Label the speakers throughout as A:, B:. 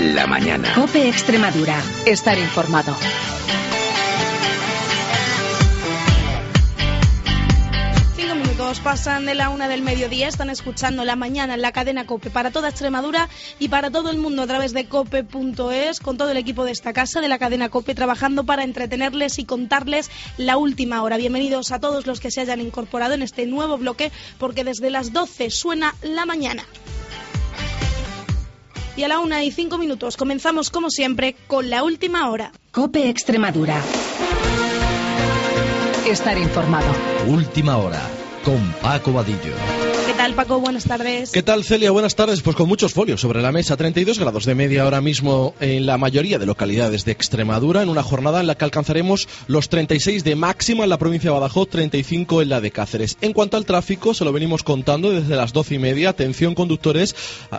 A: la mañana.
B: COPE Extremadura. Estar informado.
C: Pasan de la 1 del mediodía, están escuchando La Mañana en la cadena COPE para toda Extremadura y para todo el mundo a través de cope.es, con todo el equipo de esta casa, de la cadena COPE, trabajando para entretenerles y contarles la última hora. Bienvenidos a todos los que se hayan incorporado en este nuevo bloque, porque desde las 12 suena La Mañana. Y a la 1:05 comenzamos, como siempre, con la última hora.
B: COPE Extremadura. Estar informado.
D: Última hora, con Paco Vadillo.
C: ¿Qué tal, Paco? Buenas tardes.
E: ¿Qué tal, Celia? Buenas tardes. Pues con muchos folios sobre la mesa. 32 grados de media ahora mismo en la mayoría de localidades de Extremadura, en una jornada en la que alcanzaremos los 36 de máxima en la provincia de Badajoz, 35 en la de Cáceres. En cuanto al tráfico, se lo venimos contando desde las 12:30. Atención, conductores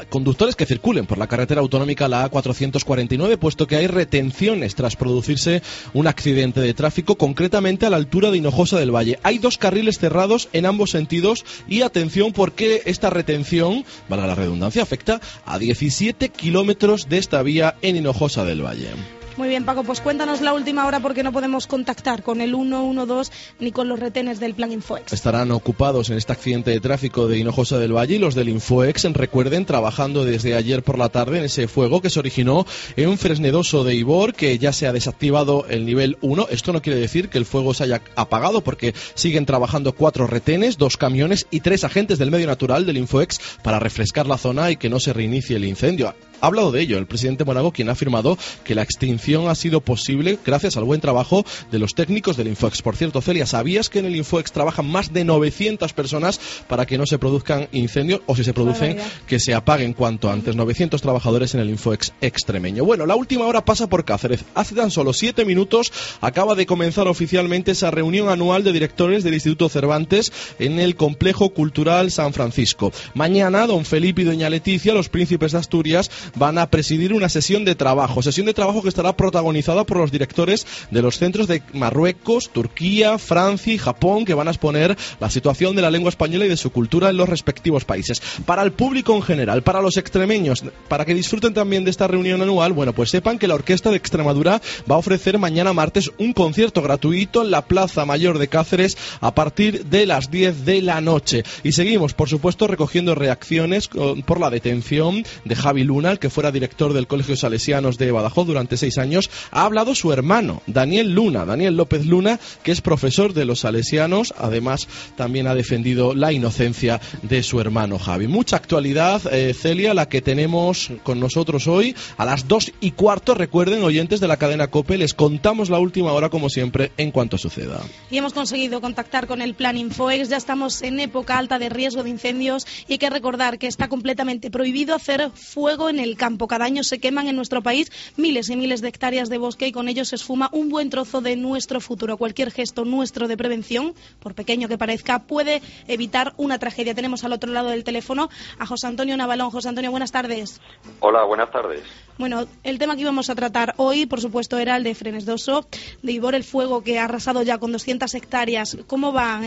E: que circulen por la carretera autonómica, la A449, puesto que hay retenciones tras producirse un accidente de tráfico, concretamente a la altura de Hinojosa del Valle. Hay 2 carriles cerrados en ambos sentidos y atención, porque esta retención, valga la redundancia, afecta a 17 kilómetros de esta vía en Hinojosa del Valle.
C: Muy bien, Paco, pues cuéntanos la última hora, porque no podemos contactar con el 112 ni con los retenes del Plan Infoex.
E: Estarán ocupados en este accidente de tráfico de Hinojosa del Valle y los del Infoex, recuerden, trabajando desde ayer por la tarde en ese fuego que se originó en Fresnedoso de Ibor, que ya se ha desactivado el nivel 1. Esto no quiere decir que el fuego se haya apagado, porque siguen trabajando 4 retenes, 2 camiones y 3 agentes del medio natural del Infoex para refrescar la zona y que no se reinicie el incendio. Ha hablado de ello el presidente Monago, quien ha afirmado que la extinción ha sido posible gracias al buen trabajo de los técnicos del Infoex. Por cierto, Celia, ¿sabías que en el Infoex trabajan más de 900 personas para que no se produzcan incendios, o si se producen, que se apaguen cuanto antes? 900 trabajadores en el Infoex extremeño. Bueno, la última hora pasa por Cáceres. Hace tan solo 7 minutos acaba de comenzar oficialmente esa reunión anual de directores del Instituto Cervantes en el Complejo Cultural San Francisco. Mañana, don Felipe y doña Leticia, los príncipes de Asturias, van a presidir una sesión de trabajo que estará protagonizada por los directores de los centros de Marruecos, Turquía, Francia y Japón, que van a exponer la situación de la lengua española y de su cultura en los respectivos países. Para el público en general, para los extremeños, para que disfruten también de esta reunión anual, bueno, pues sepan que la Orquesta de Extremadura va a ofrecer mañana martes un concierto gratuito en la Plaza Mayor de Cáceres a partir de las 10 de la noche. Y seguimos, por supuesto, recogiendo reacciones por la detención de Javi Luna, que fuera director del Colegio Salesianos de Badajoz durante 6 años. Ha hablado su hermano, Daniel López Luna, que es profesor de los Salesianos. Además, también ha defendido la inocencia de su hermano Javi. Mucha actualidad, Celia, la que tenemos con nosotros hoy. A las 2:15, recuerden, oyentes de la cadena COPE, les contamos la última hora, como siempre, en cuanto suceda.
C: Y hemos conseguido contactar con el Plan Infoex. Ya estamos en época alta de riesgo de incendios y hay que recordar que está completamente prohibido hacer fuego en el campo. Cada año se queman en nuestro país miles y miles de hectáreas de bosque y con ello se esfuma un buen trozo de nuestro futuro. Cualquier gesto nuestro de prevención, por pequeño que parezca, puede evitar una tragedia. Tenemos al otro lado del teléfono a José Antonio Navalón. José Antonio, buenas tardes.
F: Hola, buenas tardes.
C: Bueno, el tema que íbamos a tratar hoy, por supuesto, era el de Fresnedoso de Ibor, el fuego que ha arrasado ya con 200 hectáreas. ¿Cómo van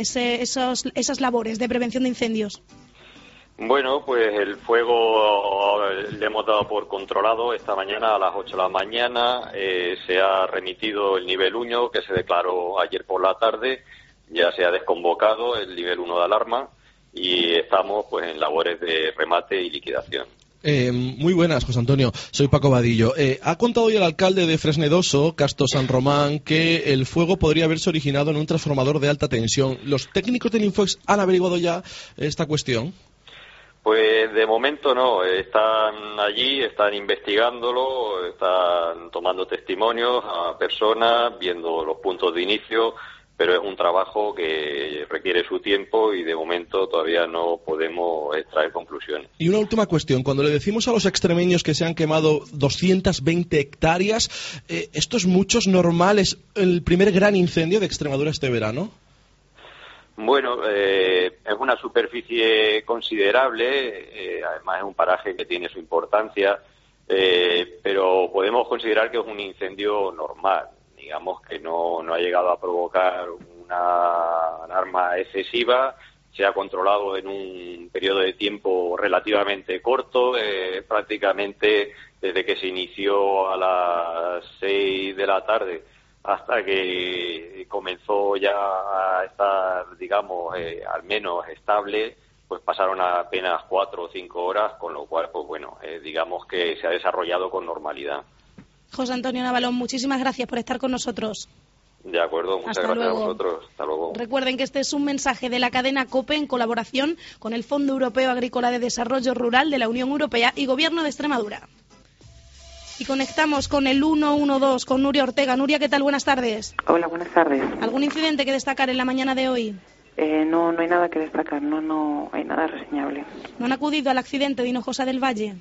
C: esas labores de prevención de incendios?
F: Bueno, pues el fuego le hemos dado por controlado. Esta mañana a las 8 de la mañana se ha remitido el nivel 1 que se declaró ayer por la tarde. Ya se ha desconvocado el nivel 1 de alarma y estamos pues en labores de remate y liquidación.
E: Muy buenas, José Antonio. Soy Paco Vadillo. Ha contado hoy el alcalde de Fresnedoso, Casto San Román, que el fuego podría haberse originado en un transformador de alta tensión. ¿Los técnicos del Infoex han averiguado ya esta cuestión?
F: Pues de momento no, están allí, están investigándolo, están tomando testimonios a personas, viendo los puntos de inicio, pero es un trabajo que requiere su tiempo y de momento todavía no podemos extraer conclusiones. Y
E: una última cuestión, cuando le decimos a los extremeños que se han quemado 220 hectáreas, ¿esto es mucho, es normal, es el primer gran incendio de Extremadura este verano?
F: Bueno, es una superficie considerable, además es un paraje que tiene su importancia, pero podemos considerar que es un incendio normal. Digamos que no ha llegado a provocar una alarma excesiva se ha controlado en un periodo de tiempo relativamente corto, prácticamente desde que se inició a las 6 de la tarde hasta que comenzó ya a estar, digamos, al menos estable, pues pasaron apenas 4 o 5 horas, con lo cual, pues bueno, digamos que se ha desarrollado con normalidad.
C: José Antonio Navalón, muchísimas gracias por estar con nosotros.
F: De acuerdo, muchas gracias a vosotros. Hasta luego.
C: Recuerden que este es un mensaje de la cadena COPE en colaboración con el Fondo Europeo Agrícola de Desarrollo Rural de la Unión Europea y Gobierno de Extremadura. Y conectamos con el 112, con Nuria Ortega. Nuria, ¿qué tal? Buenas tardes.
A: Hola, buenas tardes.
C: ¿Algún incidente que destacar en la mañana de hoy?
A: No hay nada que destacar, no hay nada reseñable.
C: ¿No han acudido al accidente de Hinojosa del Valle?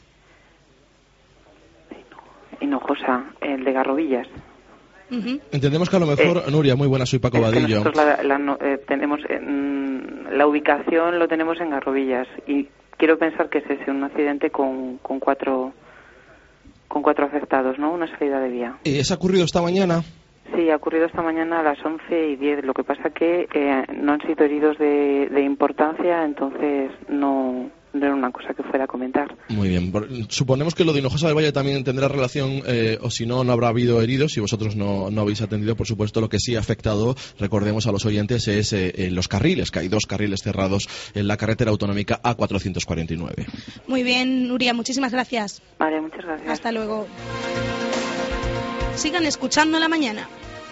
A: Hinojosa, el de Garrovillas.
E: Entendemos que a lo mejor, Nuria, muy buena, soy Paco Vadillo.
A: Nosotros tenemos la ubicación lo tenemos en Garrovillas y quiero pensar que es ese, un accidente con cuatro afectados, ¿no? Una salida de vía.
E: ¿Y eso ha ocurrido esta mañana?
A: Sí, ha ocurrido esta mañana a las 11:10. Lo que pasa que no han sido heridos de importancia, entonces no era una cosa que fuera a comentar.
E: Muy bien. Suponemos que lo de Hinojosa del Valle también tendrá relación, o si no, no habrá habido heridos, y vosotros no habéis atendido, por supuesto. Lo que sí ha afectado, recordemos a los oyentes, es los carriles, que hay 2 carriles cerrados en la carretera autonómica A449.
C: Muy bien, Nuria, muchísimas gracias.
A: Vale, muchas gracias.
C: Hasta luego. Sigan escuchando la mañana.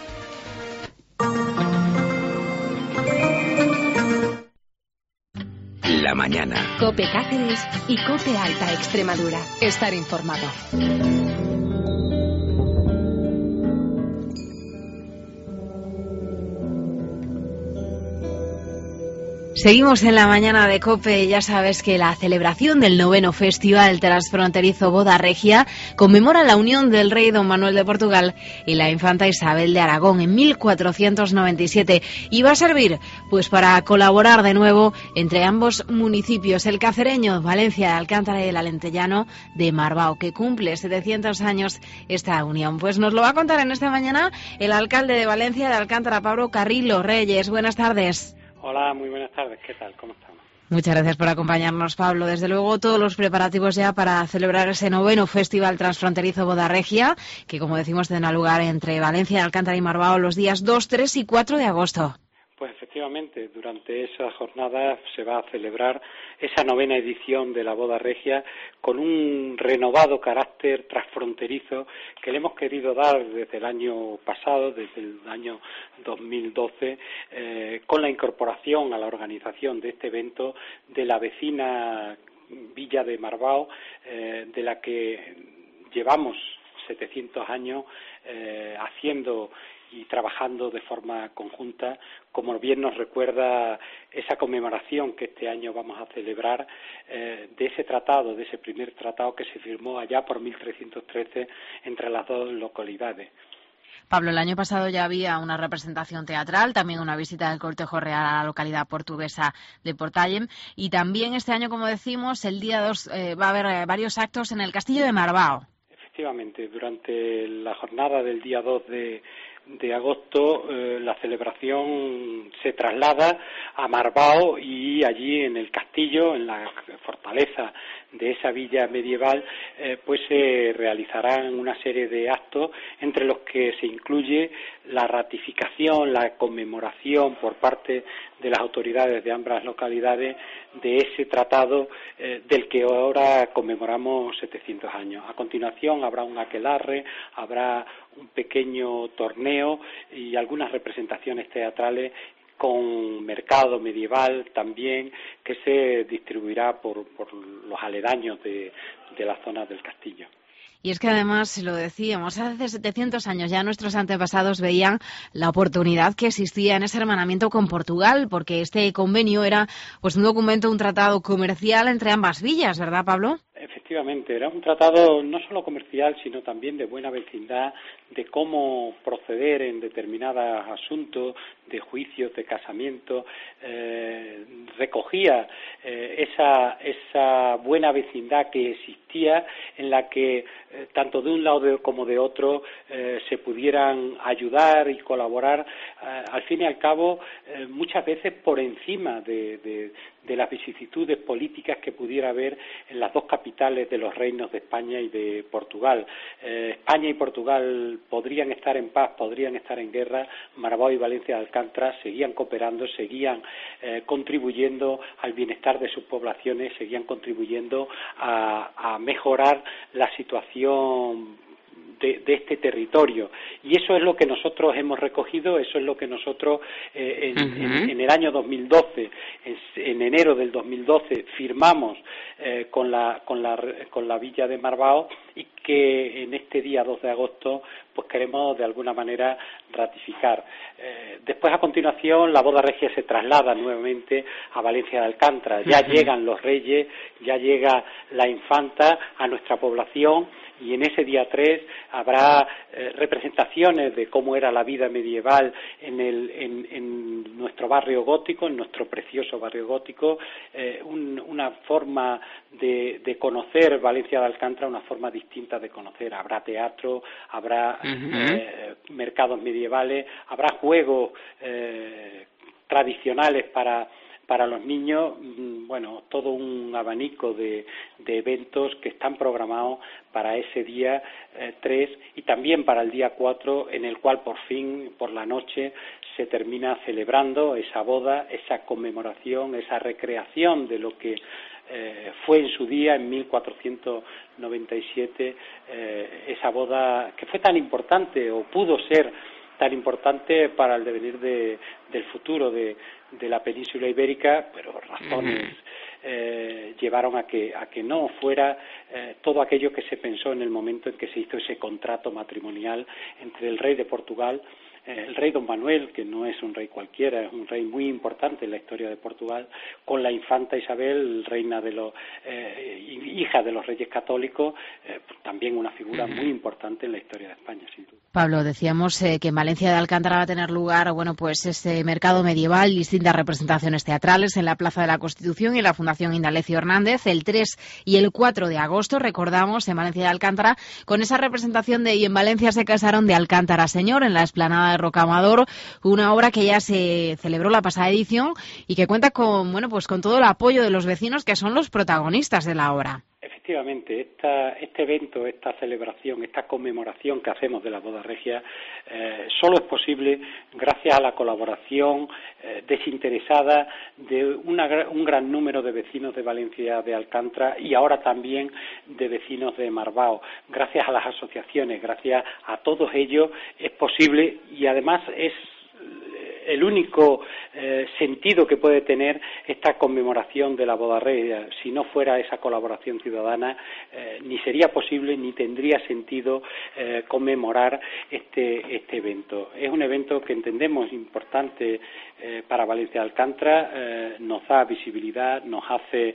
G: La mañana.
B: COPE Cáceres y COPE Alta Extremadura. Estar informado.
H: Seguimos en la mañana de COPE. Ya sabes que la celebración del 9º Festival Transfronterizo Boda Regia conmemora la unión del rey Don Manuel de Portugal y la infanta Isabel de Aragón en 1497 y va a servir pues para colaborar de nuevo entre ambos municipios, el cacereño, Valencia de Alcántara y el alentellano de Marbao, que cumple 700 años esta unión. Pues nos lo va a contar en esta mañana el alcalde de Valencia de Alcántara, Pablo Carrillo Reyes. Buenas tardes.
I: Hola, muy buenas tardes. ¿Qué tal? ¿Cómo estamos?
H: Muchas gracias por acompañarnos, Pablo. Desde luego, todos los preparativos ya para celebrar ese 9º Festival Transfronterizo Boda Regia, que, como decimos, tendrá lugar entre Valencia, Alcántara y Marbao los días 2, 3 y 4 de agosto.
I: Pues efectivamente, durante esas jornadas se va a celebrar esa 9ª edición de la Boda Regia con un renovado carácter transfronterizo que le hemos querido dar desde el año pasado, desde el año 2012, con la incorporación a la organización de este evento de la vecina Villa de Marbao, de la que llevamos 700 años haciendo y trabajando de forma conjunta, como bien nos recuerda esa conmemoración que este año vamos a celebrar de ese tratado, de ese primer tratado que se firmó allá por 1313 entre las dos localidades.
H: Pablo, el año pasado ya había una representación teatral, también una visita del cortejo real a la localidad portuguesa de Portallem, y también este año, como decimos, el día 2 va a haber varios actos en el Castillo de Marbao.
I: Efectivamente, durante la jornada del día 2 de agosto la celebración se traslada a Marbao y allí en el castillo, en la fortaleza de esa villa medieval, pues se realizarán una serie de actos entre los que se incluye la ratificación, la conmemoración por parte de las autoridades de ambas localidades de ese tratado del que ahora conmemoramos 700 años. A continuación habrá un aquelarre, habrá un pequeño torneo y algunas representaciones teatrales con mercado medieval también que se distribuirá por los aledaños de la zona del castillo.
H: Y es que además, lo decíamos, hace 700 años ya nuestros antepasados veían la oportunidad que existía en ese hermanamiento con Portugal, porque este convenio era pues un documento, un tratado comercial entre ambas villas, ¿verdad, Pablo?
I: Efectivamente, era un tratado no solo comercial, sino también de buena vecindad, de cómo proceder en determinados asuntos, juicios, de casamientos, recogía esa buena vecindad que existía, en la que tanto de un lado como de otro se pudieran ayudar y colaborar, al fin y al cabo, muchas veces por encima de las vicisitudes políticas que pudiera haber en las dos capitales de los reinos de España y de Portugal. España y Portugal podrían estar en paz, podrían estar en guerra. Marbao y Valencia de Alcántara seguían cooperando, seguían contribuyendo al bienestar de sus poblaciones, seguían contribuyendo a mejorar la situación de este territorio, y eso es lo que nosotros hemos recogido, eso es lo que nosotros en el año 2012, en enero del 2012, firmamos con la villa de Marbao, y que en este día 2 de agosto pues queremos de alguna manera ratificar. Después, a continuación, la boda regia se traslada nuevamente a Valencia de Alcántara. Ya llegan los reyes, ya llega la infanta a nuestra población, y en ese día 3 habrá representaciones de cómo era la vida medieval en nuestro barrio gótico, en nuestro precioso barrio gótico, una forma de conocer Valencia de Alcántara, una forma distinta de conocer. Habrá teatro, habrá mercados medievales, habrá juegos tradicionales para los niños, bueno, todo un abanico de eventos que están programados para ese día 3 y también para el día 4, en el cual por fin, por la noche, se termina celebrando esa boda, esa conmemoración, esa recreación de lo que fue en su día, en 1497, esa boda que fue tan importante, o pudo ser tan importante para el devenir del futuro de la península ibérica, pero razones llevaron a que no fuera todo aquello que se pensó en el momento en que se hizo ese contrato matrimonial entre el rey de Portugal, el rey Don Manuel, que no es un rey cualquiera, es un rey muy importante en la historia de Portugal, con la infanta Isabel, reina hija de los reyes católicos, también una figura muy importante en la historia de España, sin duda.
H: Pablo, decíamos que en Valencia de Alcántara va a tener lugar, bueno, pues este mercado medieval, distintas representaciones teatrales en la Plaza de la Constitución y en la Fundación Indalecio Hernández, el 3 y el 4 de agosto, recordamos, en Valencia de Alcántara, con esa representación de Y en Valencia se casaron de Alcántara Señor, en la explanada de Rocamadour, una obra que ya se celebró la pasada edición y que cuenta con, bueno, pues con todo el apoyo de los vecinos, que son los protagonistas de la obra.
I: Efectivamente, este evento, esta celebración, esta conmemoración que hacemos de la boda regia, solo es posible gracias a la colaboración desinteresada de un gran número de vecinos de Valencia de Alcántara y ahora también de vecinos de Marbao. Gracias a las asociaciones, gracias a todos ellos es posible, y además es el único sentido que puede tener esta conmemoración de la boda regia. Si no fuera esa colaboración ciudadana, ni sería posible ni tendría sentido conmemorar este evento. Es un evento que entendemos importante para Valencia de Alcántara, nos da visibilidad, nos hace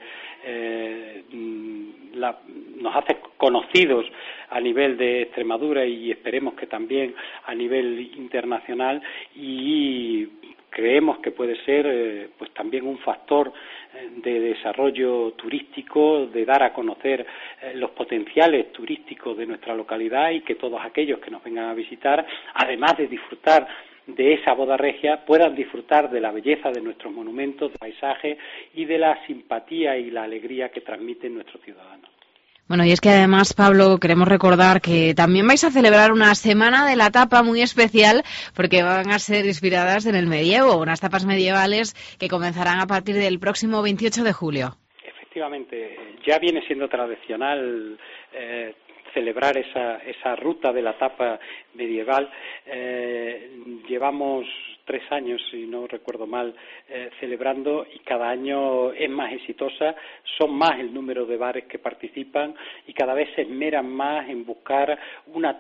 I: conocidos a nivel de Extremadura y esperemos que también a nivel internacional, y creemos que puede ser pues también un factor de desarrollo turístico, de dar a conocer los potenciales turísticos de nuestra localidad, y que todos aquellos que nos vengan a visitar, además de disfrutar de esa boda regia, puedan disfrutar de la belleza de nuestros monumentos, de paisajes y de la simpatía y la alegría que transmiten nuestros ciudadanos.
H: Bueno, y es que además, Pablo, queremos recordar que también vais a celebrar una semana de la tapa muy especial, porque van a ser inspiradas en el medievo, unas tapas medievales que comenzarán a partir del próximo 28 de julio.
I: Efectivamente, ya viene siendo tradicional celebrar esa ruta de la tapa medieval. Llevamos 3 años, si no recuerdo mal, celebrando, y cada año es más exitosa, son más el número de bares que participan y cada vez se esmeran más en buscar una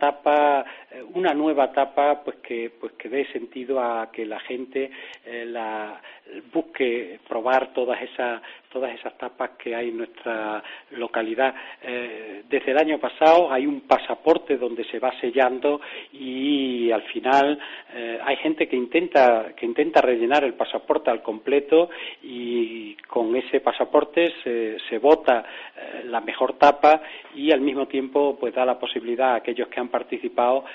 I: nueva tapa, pues que dé sentido a que la gente la busque probar todas esas tapas que hay en nuestra localidad. Desde el año pasado hay un pasaporte donde se va sellando y al final hay gente que intenta rellenar el pasaporte al completo y con ese pasaporte se vota la mejor tapa y al mismo tiempo pues da la posibilidad a aquellos que han participado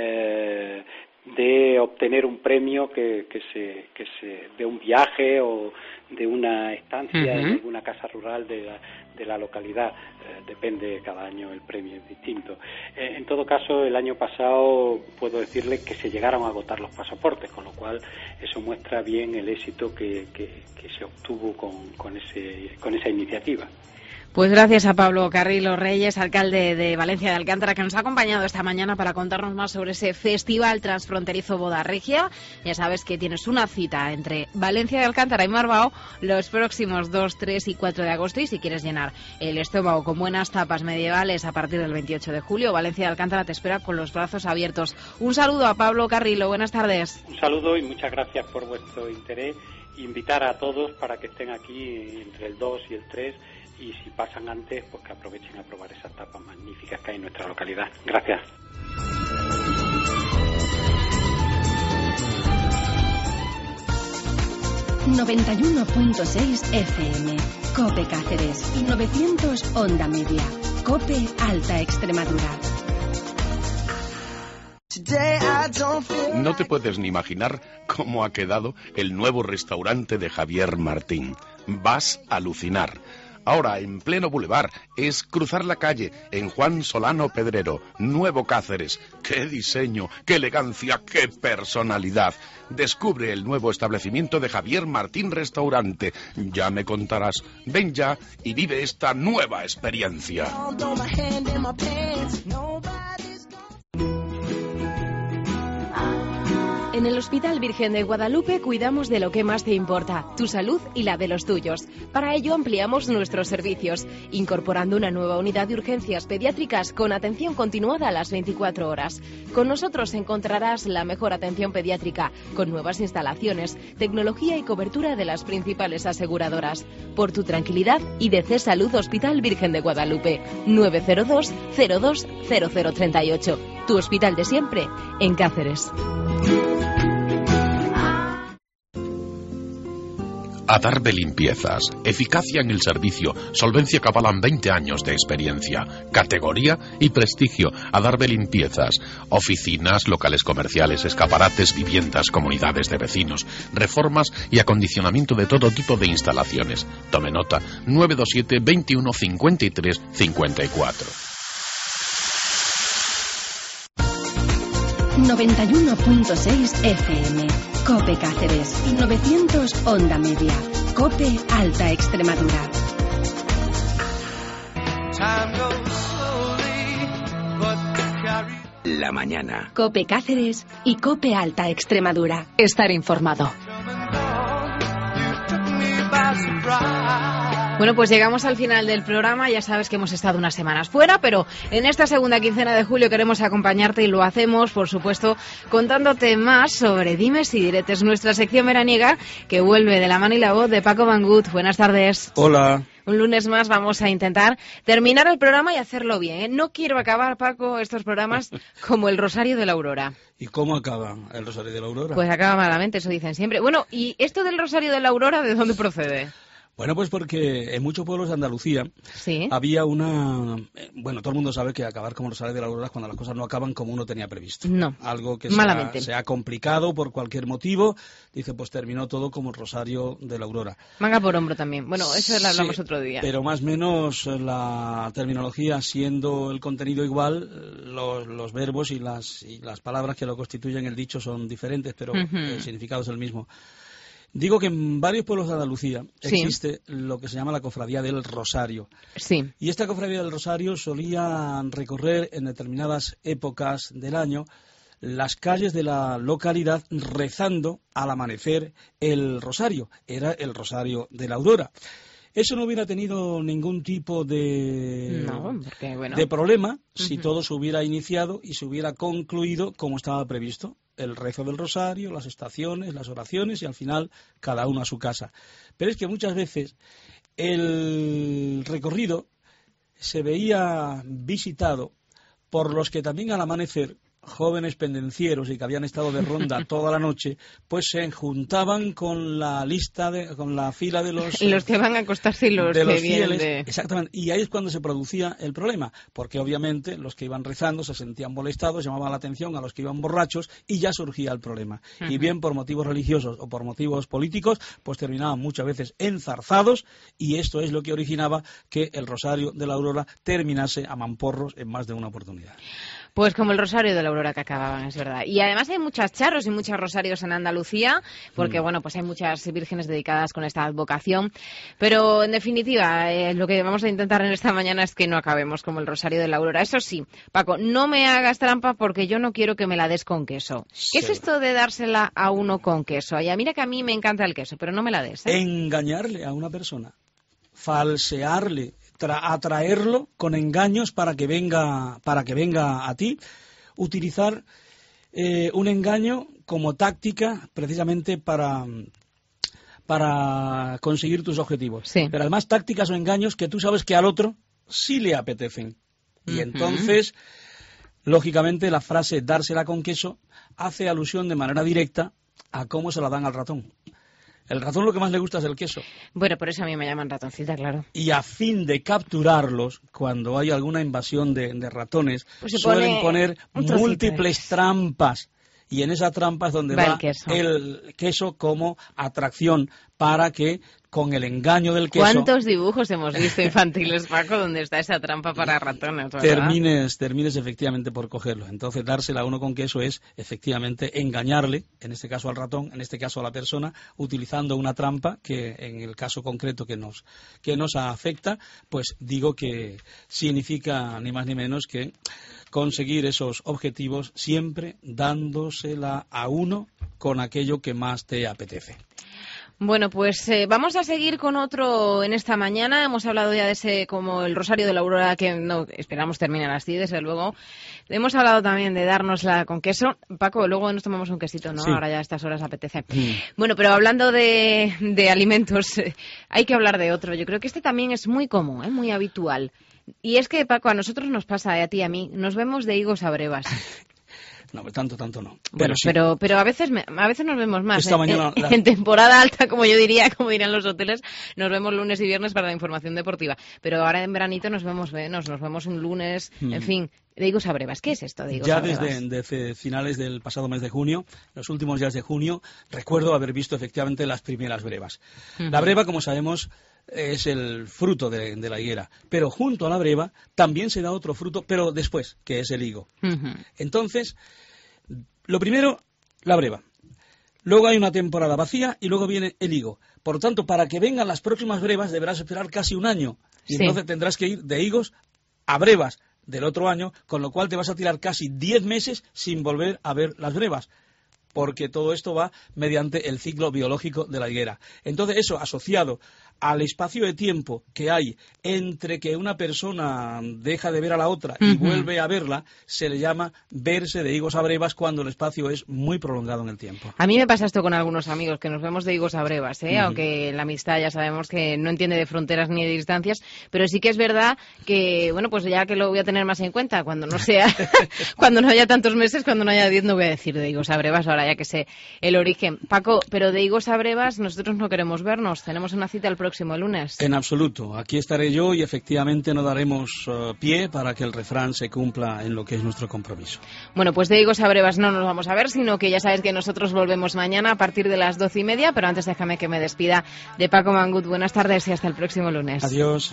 I: de obtener un premio que se de un viaje o de una estancia en alguna casa rural de la localidad. Depende, cada año el premio es distinto. En todo caso, el año pasado puedo decirles que se llegaron a agotar los pasaportes, con lo cual eso muestra bien el éxito que se obtuvo con esa iniciativa.
H: Pues gracias a Pablo Carrilo Reyes, alcalde de Valencia de Alcántara, que nos ha acompañado esta mañana para contarnos más sobre ese festival transfronterizo Boda Regia. Ya sabes que tienes una cita entre Valencia de Alcántara y Marbao los próximos 2, 3 y 4 de agosto. Y si quieres llenar el estómago con buenas tapas medievales a partir del 28 de julio, Valencia de Alcántara te espera con los brazos abiertos. Un saludo a Pablo Carrilo, buenas tardes.
I: Un saludo y muchas gracias por vuestro interés. Invitar a todos para que estén aquí entre el 2 y el 3. Y si pasan antes, pues que aprovechen a probar esas tapas magníficas que hay en nuestra localidad. Gracias.
B: ...91.6 FM... COPE Cáceres... ...y 900 Onda Media... COPE Alta Extremadura.
G: No te puedes ni imaginar cómo ha quedado el nuevo restaurante de Javier Martín. Vas a alucinar. Ahora, en pleno bulevar, es cruzar la calle en Juan Solano Pedrero, Nuevo Cáceres. ¡Qué diseño, qué elegancia, qué personalidad! Descubre el nuevo establecimiento de Javier Martín Restaurante. Ya me contarás. Ven ya y vive esta nueva experiencia.
B: En el Hospital Virgen de Guadalupe cuidamos de lo que más te importa, tu salud y la de los tuyos. Para ello ampliamos nuestros servicios, incorporando una nueva unidad de urgencias pediátricas con atención continuada a las 24 horas. Con nosotros encontrarás la mejor atención pediátrica, con nuevas instalaciones, tecnología y cobertura de las principales aseguradoras. Por tu tranquilidad, IDC Salud Hospital Virgen de Guadalupe, 902 02 0038. Tu hospital de siempre, en Cáceres.
G: Adarve Limpiezas. Eficacia en el servicio. Solvencia que avalan 20 años de experiencia. Categoría y prestigio. Adarve Limpiezas. Oficinas, locales comerciales, escaparates, viviendas, comunidades de vecinos, reformas y acondicionamiento de todo tipo de instalaciones. Tome nota. 927 21 53 54.
B: 91.6 FM, COPE Cáceres y 900 Onda Media, COPE Alta Extremadura.
J: La mañana.
B: COPE Cáceres y COPE Alta Extremadura. Estar informado.
H: Bueno, pues llegamos al final del programa. Ya sabes que hemos estado unas semanas fuera, pero en esta segunda quincena de julio queremos acompañarte y lo hacemos, por supuesto, contándote más sobre Dimes y Diretes, nuestra sección veraniega que vuelve de la mano y la voz de Paco Van Gut. Buenas tardes.
K: Hola.
H: Un lunes más vamos a intentar terminar el programa y hacerlo bien, ¿eh? No quiero acabar, Paco, estos programas como el Rosario de la Aurora.
K: ¿Y cómo acaba el Rosario de la Aurora?
H: Pues acaba malamente, eso dicen siempre. Bueno, ¿y esto del Rosario de la Aurora de dónde procede?
K: Bueno, pues porque en muchos pueblos de Andalucía había una... Bueno, todo el mundo sabe que acabar como Rosario de la Aurora es cuando las cosas no acaban como uno tenía previsto.
H: No,
K: algo que se ha complicado por cualquier motivo. Dice, pues terminó todo como el Rosario de la Aurora.
H: Manga por hombro también. Bueno, eso lo hablamos otro día.
K: Pero más o menos la terminología siendo el contenido igual, los verbos y las palabras que lo constituyen el dicho son diferentes, pero el significado es el mismo. Digo que en varios pueblos de Andalucía existe lo que se llama la Cofradía del Rosario.
H: Sí.
K: Y esta Cofradía del Rosario solía recorrer en determinadas épocas del año las calles de la localidad rezando al amanecer el Rosario. Era el Rosario de la Aurora. Eso no hubiera tenido ningún tipo de problema si todo se hubiera iniciado y se hubiera concluido como estaba previsto. el rezo del rosario, las estaciones, las oraciones y al final cada uno a su casa. Pero es que muchas veces el recorrido se veía visitado por los que también al amanecer, jóvenes pendencieros y que habían estado de ronda toda la noche, pues se juntaban con la lista, con la fila de los
H: que van a acostarse y los
K: que
H: fieles.
K: vienen de... Exactamente, y ahí es cuando se producía el problema, porque obviamente los que iban rezando se sentían molestados, llamaban la atención a los que iban borrachos y ya surgía el problema. Y bien por motivos religiosos o por motivos políticos, pues terminaban muchas veces enzarzados y esto es lo que originaba que el Rosario de la Aurora terminase a mamporros en más de una oportunidad.
H: Pues como el Rosario de la Aurora que acababan, es verdad. Y además hay muchas charros y muchos rosarios en Andalucía, porque bueno, pues hay muchas vírgenes dedicadas con esta advocación. Pero en definitiva, lo que vamos a intentar en esta mañana es que no acabemos como el Rosario de la Aurora. Eso sí, Paco, no me hagas trampa porque yo no quiero que me la des con queso. Sí. ¿Qué es esto de dársela a uno con queso? Ay, mira que a mí me encanta el queso, pero no me la des, ¿eh?
K: Engañarle a una persona, falsearle, atraerlo con engaños para que venga a ti, utilizar un engaño como táctica precisamente para conseguir tus objetivos.
H: Sí.
K: Pero además tácticas o engaños que tú sabes que al otro sí le apetecen. Y entonces, lógicamente, la frase dársela con queso hace alusión de manera directa a cómo se la dan al ratón. El ratón lo que más le gusta es el queso.
H: Bueno, por eso a mí me llaman ratoncita, claro.
K: Y a fin de capturarlos, cuando hay alguna invasión de ratones,
H: pues
K: suelen poner múltiples trampas. Y en esa trampa es donde va el queso como atracción para que con el engaño del queso...
H: ¿Cuántos dibujos hemos visto infantiles, Paco, donde está esa trampa para ratones?
K: Termines efectivamente por cogerlo. Entonces, dársela a uno con queso es efectivamente engañarle, en este caso al ratón, en este caso a la persona, utilizando una trampa que en el caso concreto que nos afecta, pues digo que significa ni más ni menos que conseguir esos objetivos siempre dándosela a uno con aquello que más te apetece.
H: Bueno, pues vamos a seguir con otro en esta mañana. Hemos hablado ya de ese como el Rosario de la Aurora, que no esperamos terminar así, desde luego. Hemos hablado también de dárnosla con queso. Paco, luego nos tomamos un quesito, ¿no? Sí. Ahora ya a estas horas apetece. Bueno, pero hablando de alimentos, hay que hablar de otro. Yo creo que este también es muy común, muy habitual. Y es que, Paco, a nosotros nos pasa, a ti y a mí, nos vemos de higos a brevas.
K: No, tanto no.
H: Bueno,
K: sí.
H: pero a veces nos vemos más.
K: Esta mañana,
H: en temporada alta, como dirían los hoteles, nos vemos lunes y viernes para la información deportiva. Pero ahora en veranito nos vemos un lunes, en fin, de higos a brevas. ¿Qué es esto de higos a brevas?
K: Ya desde finales del pasado mes de junio, los últimos días de junio, recuerdo haber visto efectivamente las primeras brevas. La breva, como sabemos, es el fruto de la higuera, pero junto a la breva también se da otro fruto, pero después, que es el higo. Entonces, lo primero, la breva. Luego hay una temporada vacía y luego viene el higo. Por lo tanto, para que vengan las próximas brevas deberás esperar casi un año. Y entonces tendrás que ir de higos a brevas del otro año, con lo cual te vas a tirar casi 10 meses sin volver a ver las brevas, porque todo esto va mediante el ciclo biológico de la higuera. Entonces, eso asociado al espacio de tiempo que hay entre que una persona deja de ver a la otra y vuelve a verla, se le llama verse de higos a brevas cuando el espacio es muy prolongado en el tiempo.
H: A mí me pasa esto con algunos amigos, que nos vemos de higos a brevas, aunque la amistad ya sabemos que no entiende de fronteras ni de distancias, pero sí que es verdad que, bueno, pues ya que lo voy a tener más en cuenta, cuando no sea, cuando no haya tantos meses, cuando no haya 10, no voy a decir de higos a brevas, ahora ya que sé el origen. Paco, pero de higos a brevas nosotros no queremos vernos, tenemos una cita el próximo lunes.
K: En absoluto, aquí estaré yo y efectivamente no daremos pie para que el refrán se cumpla en lo que es nuestro compromiso.
H: Bueno, pues de higos a brevas no nos vamos a ver, sino que ya sabes que nosotros volvemos mañana a partir de las 12:30, pero antes déjame que me despida de Paco Mangut. Buenas tardes y hasta el próximo lunes.
K: Adiós.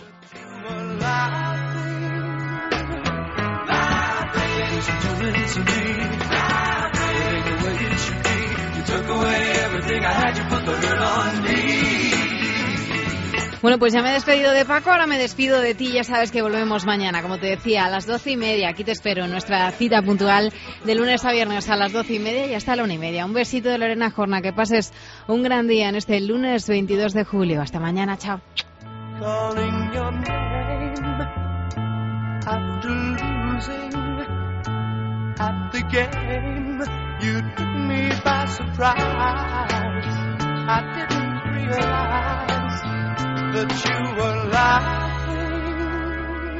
H: Bueno, pues ya me he despedido de Paco, ahora me despido de ti, ya sabes que volvemos mañana, como te decía, a las 12:30, aquí te espero en nuestra cita puntual de lunes a viernes a las 12:30 y hasta la 1:30. Un besito de Lorena Jorna, que pases un gran día en este lunes 22 de julio. Hasta mañana, chao.
J: at the game. You took me by surprise. I didn't realize that you were lying.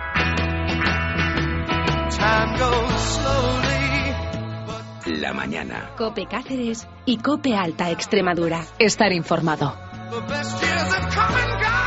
J: Time goes slowly.
L: La mañana.
B: COPE Cáceres y COPE Alta Extremadura. Estar informado.
J: The best years have come and gone.